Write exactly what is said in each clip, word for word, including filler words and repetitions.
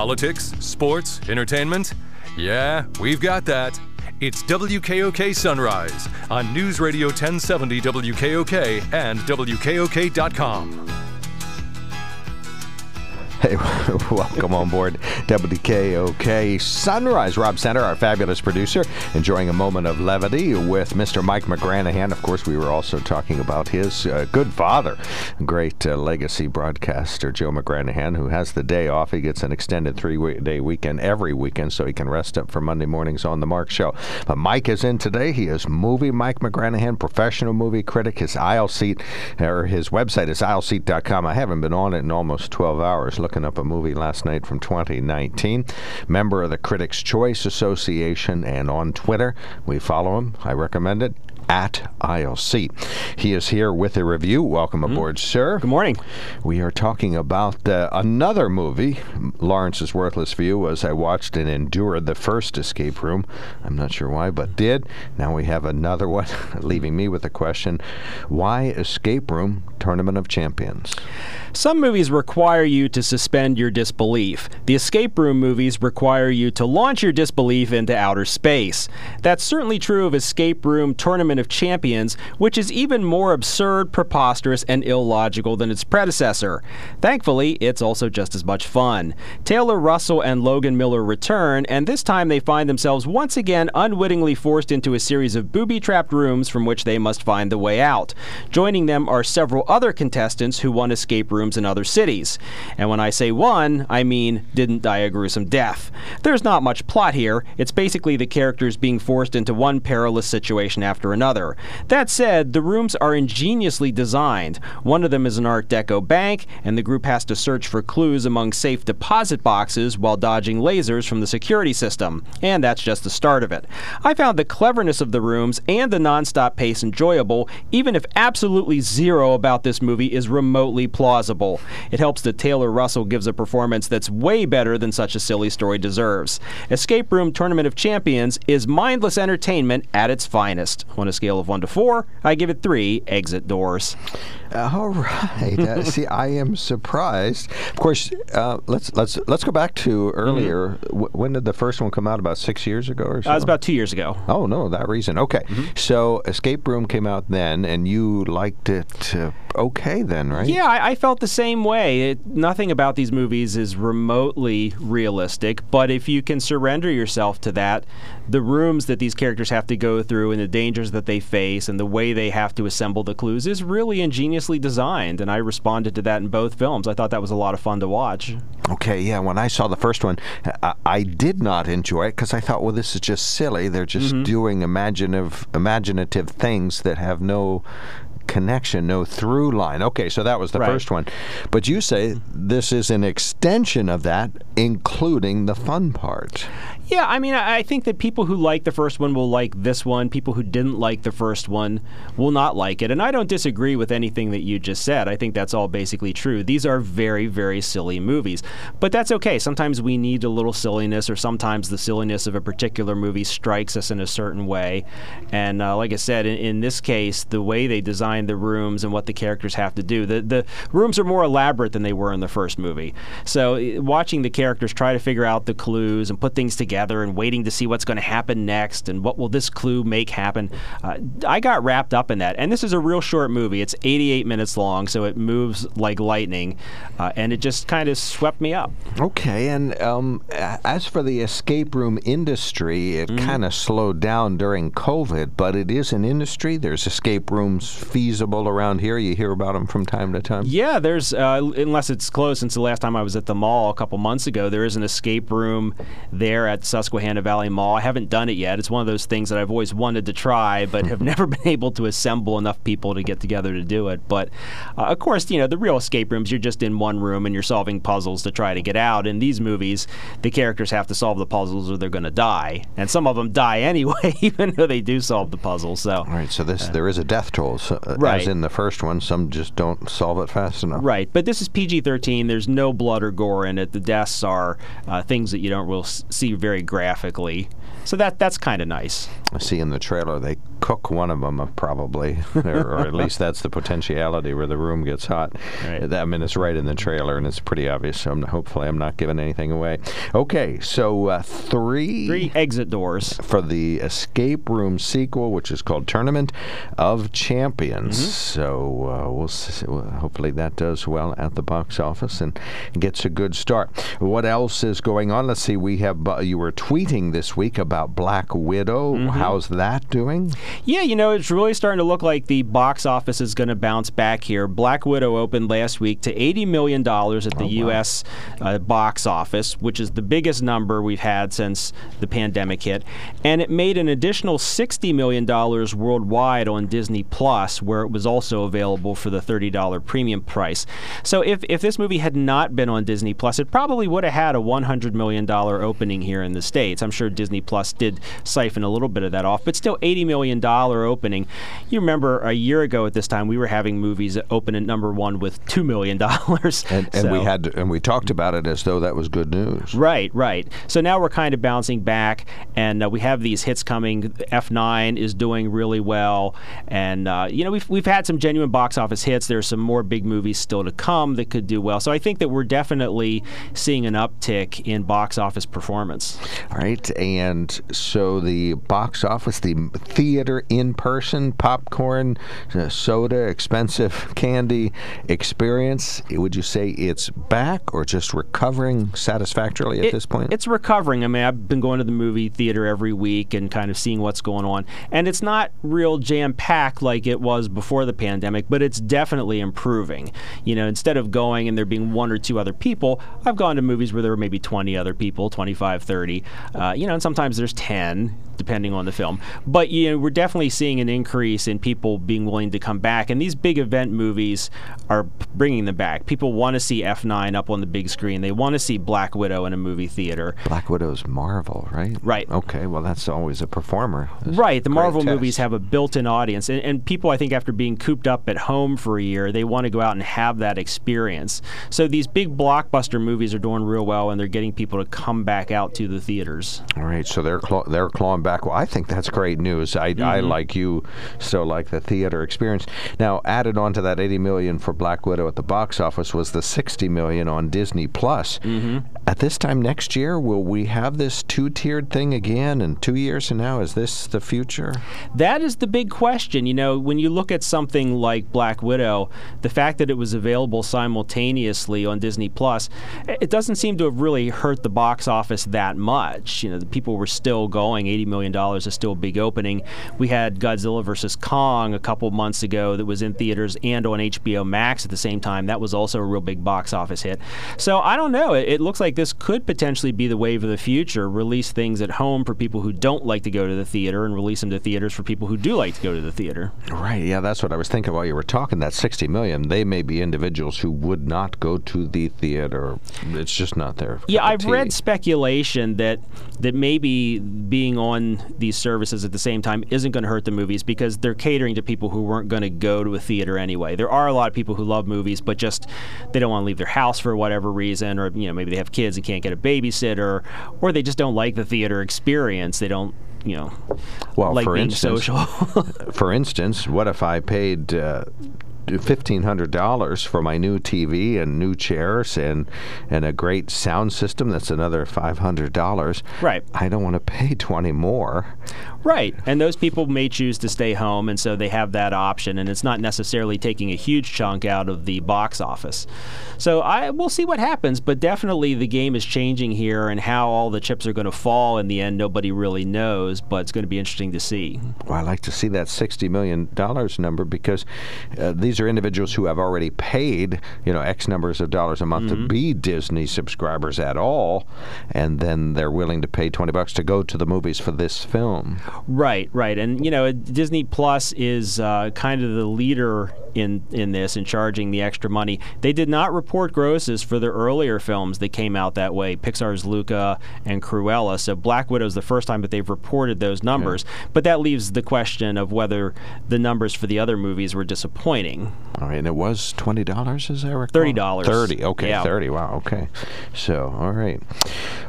Politics, sports, entertainment? Yeah, we've got that. It's W K O K Sunrise on News Radio ten seventy W K O K and W K O K dot com. Hey, welcome on board W K O K Sunrise. Rob Center, our fabulous producer, enjoying a moment of levity with Mister Mike McGranahan. Of course, we were also talking about his uh, good father, great uh, legacy broadcaster Joe McGranahan, who has the day off. He gets an extended three-day weekend every weekend so he can rest up for Monday mornings on The Mark Show. But Mike is in today. He is movie Mike McGranahan, professional movie critic. His aisle seat, or his website is aisle seat dot com. I haven't been on it in almost twelve hours. Looking up a movie last night from twenty nineteen. Member of the Critics' Choice Association, and on Twitter, we follow him. I recommend it. At Aisle Seat. He is here with a review. Welcome aboard, mm. sir. Good morning. We are talking about uh, another movie. Lawrence's Worthless View was I watched and endured the first Escape Room. I'm not sure why, but did. Now we have another one, leaving me with the question, why Escape Room Tournament of Champions? Some movies require you to suspend your disbelief. The Escape Room movies require you to launch your disbelief into outer space. That's certainly true of Escape Room Tournament of Champions, which is even more absurd, preposterous, and illogical than its predecessor. Thankfully, it's also just as much fun. Taylor Russell and Logan Miller return, and this time they find themselves once again unwittingly forced into a series of booby-trapped rooms from which they must find the way out. Joining them are several other contestants who won escape rooms in other cities. And when I say won, I mean didn't die a gruesome death. There's not much plot here. It's basically the characters being forced into one perilous situation after another. That said, the rooms are ingeniously designed. One of them is an Art Deco bank, and the group has to search for clues among safe deposit boxes while dodging lasers from the security system. And that's just the start of it. I found the cleverness of the rooms and the non-stop pace enjoyable, even if absolutely zero about this movie is remotely plausible. It helps that Taylor Russell gives a performance that's way better than such a silly story deserves. Escape Room Tournament of Champions is mindless entertainment at its finest. On a scale of one to four, I give it three exit doors. All right. Uh, see, I am surprised. Of course, uh, let's let's let's go back to earlier. Mm-hmm. W- when did the first one come out? About six years ago or so? Uh, it was about two years ago. Oh no, that reason. Okay. Mm-hmm. So Escape Room came out then, and you liked it. Uh, okay, then, right? Yeah, I, I felt the same way. It, nothing about these movies is remotely realistic, but if you can surrender yourself to that, the rooms that these characters have to go through and the dangers that they face and the way they have to assemble the clues is really ingeniously designed, and I responded to that in both films. I thought that was a lot of fun to watch. Okay, yeah, when I saw the first one, I, I did not enjoy it because I thought, well, this is just silly. They're just mm-hmm. doing imaginative, imaginative things that have no connection, no through line. Okay, so that was the right. first one. But you say this is an extension of that, including the fun part. Yeah, I mean, I think that people who like the first one will like this one. People who didn't like the first one will not like it. And I don't disagree with anything that you just said. I think that's all basically true. These are very, very silly movies. But that's okay. Sometimes we need a little silliness, or sometimes the silliness of a particular movie strikes us in a certain way. And uh, like I said, in, in this case, the way they designed the rooms and what the characters have to do, the, the rooms are more elaborate than they were in the first movie. So watching the characters try to figure out the clues and put things together and waiting to see what's going to happen next and what will this clue make happen. Uh, I got wrapped up in that. And this is a real short movie. It's eighty-eight minutes long, so it moves like lightning. Uh, and it just kind of swept me up. Okay, and um, as for the escape room industry, it mm-hmm. kind of slowed down during COVID, but it is an industry. There's escape rooms feasible around here. You hear about them from time to time? Yeah, there's, uh, unless it's closed, since the last time I was at the mall a couple months ago, there is an escape room there at Susquehanna Valley Mall. I haven't done it yet. It's one of those things that I've always wanted to try, but have never been able to assemble enough people to get together to do it. But uh, of course, you know, the real escape rooms, you're just in one room and you're solving puzzles to try to get out. In these movies, the characters have to solve the puzzles or they're going to die. And some of them die anyway, even though they do solve the puzzle. So, all right, so this uh, there is a death toll, so, uh, right. as in the first one. Some just don't solve it fast enough. Right, but this is P G thirteen. There's no blood or gore in it. The deaths are uh, things that you don't really see very graphically. So that that's kind of nice. I see in the trailer they cook one of them, uh, probably, or, or at least that's the potentiality where the room gets hot. Right. I mean, it's right in the trailer, and it's pretty obvious, so I'm, hopefully I'm not giving anything away. Okay, so uh, three... Three exit doors. For the Escape Room sequel, which is called Tournament of Champions. Mm-hmm. So uh, we'll see, well, hopefully that does well at the box office and gets a good start. What else is going on? Let's see, we have, uh, you were tweeting this week about Black Widow. Mm-hmm. How's that doing? Yeah, you know, it's really starting to look like the box office is going to bounce back here. Black Widow opened last week to eighty million dollars at the oh, wow. U S uh, box office, which is the biggest number we've had since the pandemic hit. And it made an additional sixty million dollars worldwide on Disney Plus, where it was also available for the thirty dollars premium price. So if, if this movie had not been on Disney Plus, it probably would have had a one hundred million dollars opening here in the States. I'm sure Disney Plus did siphon a little bit of that off, but still eighty million dollars opening. You remember a year ago at this time, we were having movies open at number one with two million dollars. And, and so, we had to, and we talked about it as though that was good news. Right, right. So now we're kind of bouncing back, and uh, we have these hits coming. F nine is doing really well, and uh, you know we've we've had some genuine box office hits. There's some more big movies still to come that could do well. So I think that we're definitely seeing an uptick in box office performance. All right, and so the box office, the theater in-person, popcorn, uh, soda, expensive candy experience, would you say it's back or just recovering satisfactorily at it, this point? It's recovering. I mean, I've been going to the movie theater every week and kind of seeing what's going on. And it's not real jam-packed like it was before the pandemic, but it's definitely improving. You know, instead of going and there being one or two other people, I've gone to movies where there were maybe twenty other people, twenty-five, thirty. Uh, you know, and sometimes there's ten, depending on the film. But, you know, we're definitely seeing an increase in people being willing to come back. And these big event movies are bringing them back. People want to see F nine up on the big screen. They want to see Black Widow in a movie theater. Black Widow's Marvel, right? Right. Okay, well, that's always a performer. That's right. The Marvel test. movies have a built-in audience. And, and people, I think, after being cooped up at home for a year, they want to go out and have that experience. So these big blockbuster movies are doing real well, and they're getting people to come back out to the theaters. All right, so they're claw- they're clawing back. Well, I think that's great news. I, mm-hmm. I like you, still like the theater experience. Now, added on to that eighty million dollars for Black Widow at the box office was the sixty million dollars on Disney Plus. Mm-hmm. At this time next year, will we have this two-tiered thing again? And two years from now, is this the future? That is the big question. You know, when you look at something like Black Widow, the fact that it was available simultaneously on Disney Plus, it doesn't seem to have really hurt the box office that much. You know, the people were still going. eighty million dollars is still a big opening. We had Godzilla versus Kong a couple months ago that was in theaters and on H B O Max at the same time. That was also a real big box office hit. So I don't know. It, it looks like this could potentially be the wave of the future. Release things at home for people who don't like to go to the theater and release them to theaters for people who do like to go to the theater. Right. Yeah, that's what I was thinking while you were talking. That sixty million, they may be individuals who would not go to the theater. It's just not there. Yeah, I've read speculation that that maybe being on these services at the same time isn't going to hurt the movies because they're catering to people who weren't going to go to a theater anyway. There are a lot of people who love movies, but just they don't want to leave their house for whatever reason, or you know maybe they have kids and can't get a babysitter, or they just don't like the theater experience. They don't, you know, well, like for being instance, social. For instance, what if I paid uh, fifteen hundred dollars for my new T V and new chairs and and a great sound system? That's another five hundred dollars. Right. I don't want to pay twenty more. Right. And those people may choose to stay home, and so they have that option, and it's not necessarily taking a huge chunk out of the box office. So I we'll see what happens, but definitely the game is changing here, and how all the chips are going to fall in the end, nobody really knows, but it's going to be interesting to see. Well, I like to see that sixty million dollars number because uh, these are individuals who have already paid, you know, X numbers of dollars a month mm-hmm. to be Disney subscribers at all, and then they're willing to pay twenty bucks to go to the movies for this film. Right, right. And, you know, Disney Plus is uh, kind of the leader in, in this, in charging the extra money. They did not report grosses for their earlier films that came out that way, Pixar's Luca and Cruella. So Black Widow is the first time that they've reported those numbers. Yeah. But that leaves the question of whether the numbers for the other movies were disappointing. All right, and it was twenty dollars, as I recall? thirty dollars. thirty, okay, yeah. thirty, wow, okay. So, all right.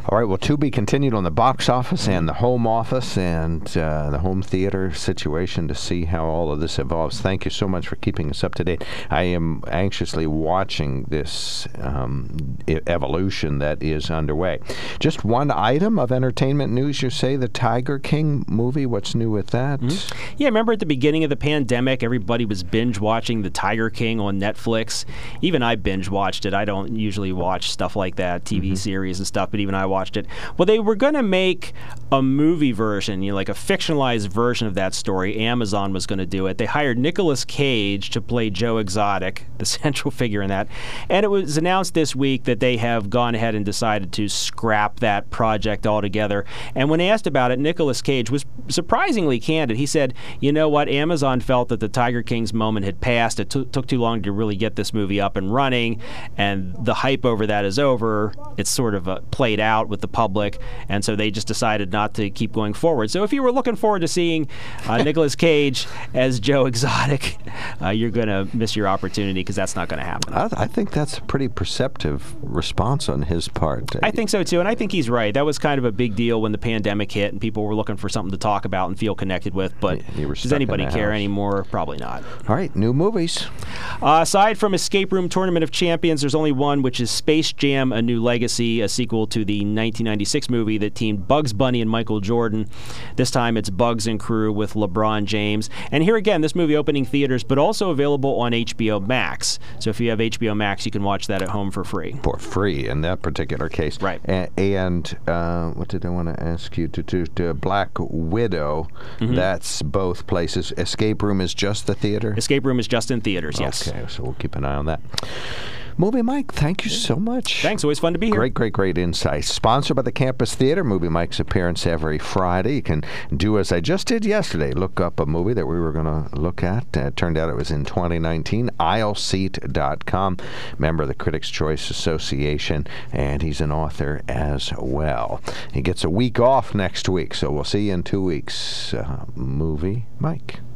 All right, well, to be continued on the box office and the home office and uh, the home theater situation to see how all of this evolves. Thank you so much for keeping us up to date. I am anxiously watching this um, e- evolution that is underway. Just one item of entertainment news, you say, the Tiger King movie. What's new with that? Mm-hmm. Yeah, remember at the beginning of the pandemic, everybody was binge watching the Tiger King on Netflix. Even I binge watched it. I don't usually watch stuff like that, T V mm-hmm. series and stuff, but even I watched it. Well, they were going to make a movie version, you know, like a fictionalized version of that story. Amazon was going to do it. They hired Nicolas Cage to play Joe Exotic, the central figure in that. And it was announced this week that they have gone ahead and decided to scrap that project altogether. And when asked about it, Nicolas Cage was surprisingly candid. He said, you know what, Amazon felt that the Tiger King's moment had passed. It t- took too long to really get this movie up and running, and the hype over that is over. It's sort of uh, played out with the public, and so they just decided not to keep going forward. So if you were looking forward to seeing uh, Nicolas Cage as Joe Exotic, uh, you're going to miss your opportunity because that's not going to happen. I, th- I think that's a pretty perceptive response on his part. I think so, too, and I think he's right. That was kind of a big deal when the pandemic hit and people were looking for something to talk about and feel connected with, but does anybody care house. anymore? Probably not. All right, new movies. Uh, aside from Escape Room Tournament of Champions, there's only one, which is Space Jam: A New Legacy, a sequel to the nineteen ninety-six movie that teamed Bugs Bunny and Michael Jordan. This time it's Bugs and crew with LeBron James. And here again, this movie opening theaters, but also available on H B O Max. So if you have H B O Max, you can watch that at home for free. For free in that particular case. Right. A- and uh, what did I want to ask you? To, to, to Black Widow, mm-hmm. that's both places. Escape Room is just the theater? Escape Room is just in theaters, yes. Okay, so we'll keep an eye on that. Movie Mike, thank you so much. Thanks, always fun to be here. Great, great, great insights. Sponsored by the Campus Theater, Movie Mike's appearance every Friday. You can do as I just did yesterday, look up a movie that we were going to look at. Uh, it turned out it was in twenty nineteen, aisle seat dot com, member of the Critics' Choice Association, and he's an author as well. He gets a week off next week, so we'll see you in two weeks. Uh, Movie Mike.